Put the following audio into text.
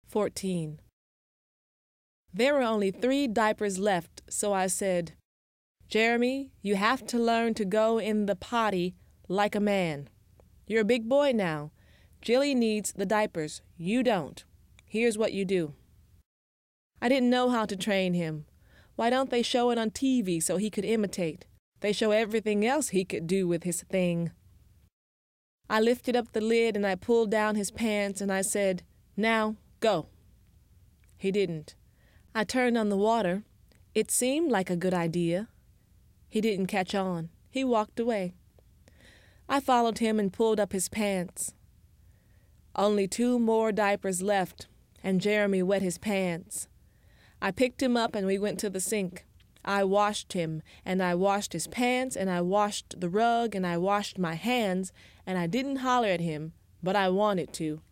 14. There were only 3 diapers left, so I said, "Jeremy, you have to learn to go in the potty like a man. You're a big boy now. Jilly needs the diapers. You don't. Here's what you do." I didn't know how to train him. Why don't they show it on TV so he could imitate? They show everything else he could do with his thing. I lifted up the lid and I pulled down his pants and I said, "Now, go." He didn't. I turned on the water. It seemed like a good idea. He didn't catch on. He walked away. I followed him and pulled up his pants. Only 2 more diapers left, and Jeremy wet his pants. I picked him up and we went to the sink. I washed him, and I washed his pants, and I washed the rug, and I washed my hands, and I didn't holler at him, but I wanted to.